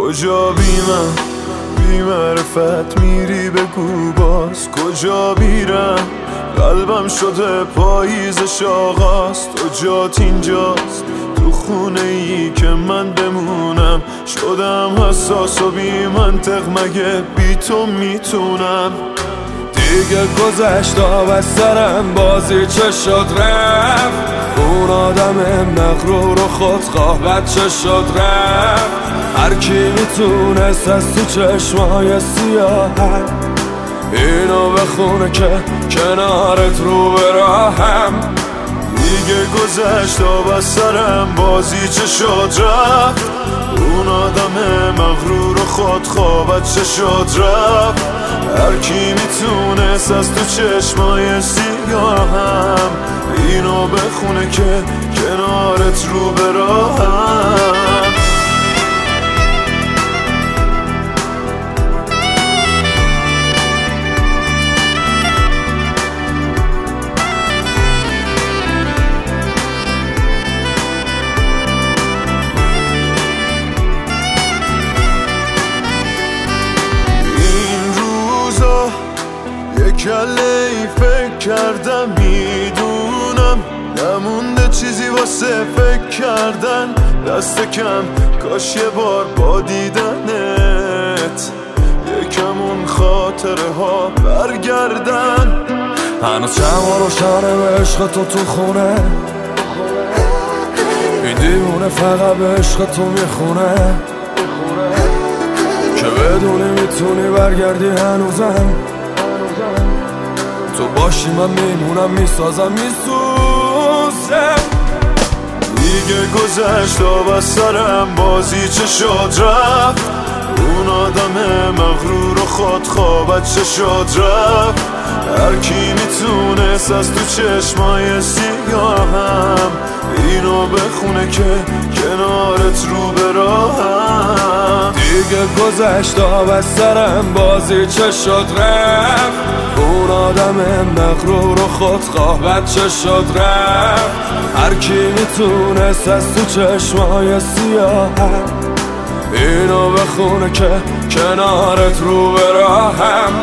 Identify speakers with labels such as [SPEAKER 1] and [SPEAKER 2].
[SPEAKER 1] کجا بی من بی معرفت میری بگو باز کجا بیرم قلبم شده پاییزش آغاز تو جات اینجاست تو خونه ای که من بمونم شدم حساس و بی منطق مگه بی تو میتونم دیگه گذشت از سرم بازی چه شد رفت اون آدم مغرور و خودخواه بچه شد رفت هر کی میتونست از تو چشمای سیاهم اینو بخونه که کنارت رو به راهم دیگه گذشت از سرم بازی چه شد رفت اون آدم مغرور و خودخواه بچه شد رفت هر کی میتونست از تو چشمای سیاهم اینو بخونه که کنارت رو به راهم کله ای فکر کردم میدونم نمونده چیزی واسه فکر کردن دست کم کاش یه بار با دیدنت یکم اون خاطره ها برگردن هنوز شما روشنه به عشق تو خونه این دیوونه فقط به عشق تو میخونه که بدونی میتونی برگردی هنوزم تو باشی من میمونم میسازم میسوزم دیگه گذشت از سرم بازی چه شد رفت اون آدم مغرور و خودخواه بچه شد رفت هر کی میتونست از تو چشمای سیاهم اینو بخونه که کنارت رو به راهم دیگه گذشت از سرم بازی چه شد رفت اون آدم مغرور و خودخواه بچه شد رفت هر کی میتونست از تو چشمای سیاهم اینو بخونه که کنارت رو به راهم